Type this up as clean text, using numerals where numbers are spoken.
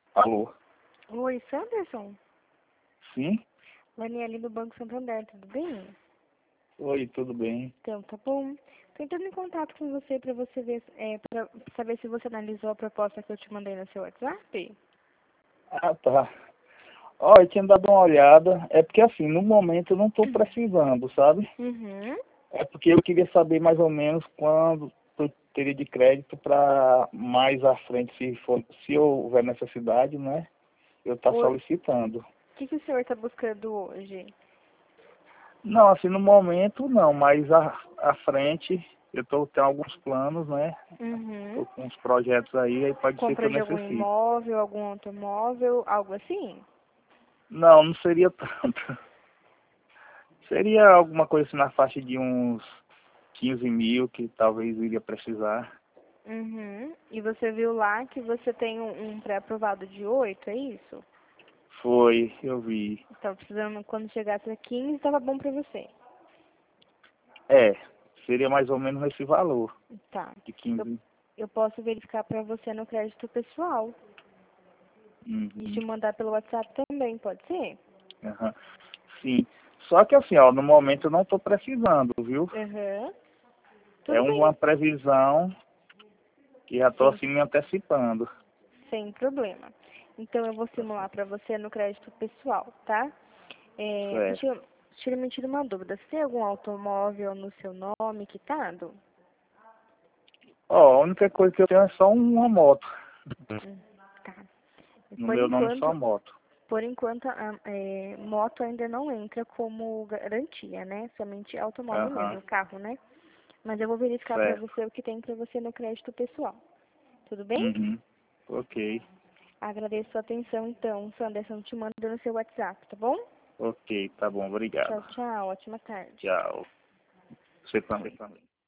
Alô? Oi, Sanderson? Sim? Daniele do Banco Santander, tudo bem? Oi, tudo bem? Então, tá bom. Tô entrando em contato com você para você ver, para saber se você analisou a proposta que eu te mandei no seu WhatsApp. Ah, tá. Ó, eu tinha dado uma olhada. É porque assim, no momento eu não estou precisando, sabe? Uhum. É porque eu queria saber mais ou menos quando eu teria de crédito para mais à frente, se houver necessidade, né? Eu estar O solicitando. que o senhor está buscando hoje? Não, assim, no momento não, mas à frente tenho alguns planos, né? Uhum. Estou com uns projetos aí pode ser que Compra eu de algum necessite. imóvel, algum automóvel, algo assim? Não, não seria tanto. Seria alguma coisa assim na faixa de uns 15 mil que talvez iria precisar. Uhum. E você viu lá que você tem um pré-aprovado de 8, é isso? Foi, eu vi. Estava precisando, quando chegasse a 15, estava bom para você. É, seria mais ou menos esse valor Tá. de Eu, 15. eu posso verificar para você no crédito pessoal e Uhum, te mandar pelo WhatsApp também, pode ser? aham. Sim. Só que assim, ó, no momento eu não estou precisando, viu? Aham. É Tudo uma bem. previsão que já estou Sem, assim me antecipando. sem problema. Então eu vou Tá simular certo. para você no crédito pessoal, tá? Certo. Me tira uma dúvida. Você tem algum automóvel no seu nome quitado? Ó, a única coisa que eu tenho é só uma moto. Hum, tá. No Por meu nome só enquanto, moto. moto ainda não entra como garantia, né? Somente automóvel Aham. mesmo, carro, né? Mas eu vou verificar para Certo. você o que tem para você no crédito pessoal. Tudo bem? Uhum. Ok. Agradeço a atenção, então, Sanderson. Te mando no seu WhatsApp, tá bom? Ok, tá bom, Tchau, obrigado. tchau. Ótima tarde. Tchau. Você também.